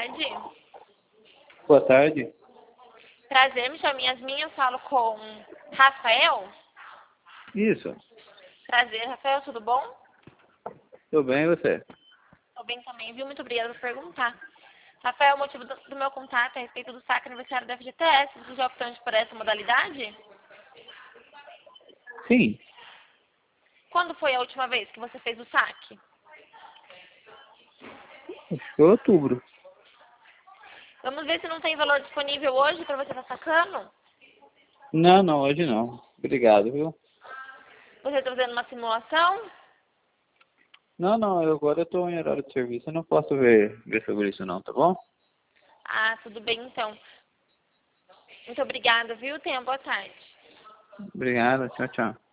tarde. Boa tarde. Prazer, me chamo Yasmin, eu falo com Rafael. Isso. Prazer, Rafael, tudo bom? Tudo bem, e você? Tô bem também, viu? Muito obrigada por perguntar. Rafael, o motivo do meu contato é a respeito do saque aniversário da FGTS. Você já optou por essa modalidade? Sim. Quando foi a última vez que você fez o saque? Acho que foi outubro. Vamos ver se não tem valor disponível hoje para você estar sacando? Não, não, hoje não. Obrigado, viu? Você está fazendo uma simulação? Não, não, agora eu tô em horário de serviço. Eu não posso ver sobre isso não, tá bom? Ah, tudo bem então. Muito obrigada, viu? Tenha boa tarde. Obrigado, tchau, tchau.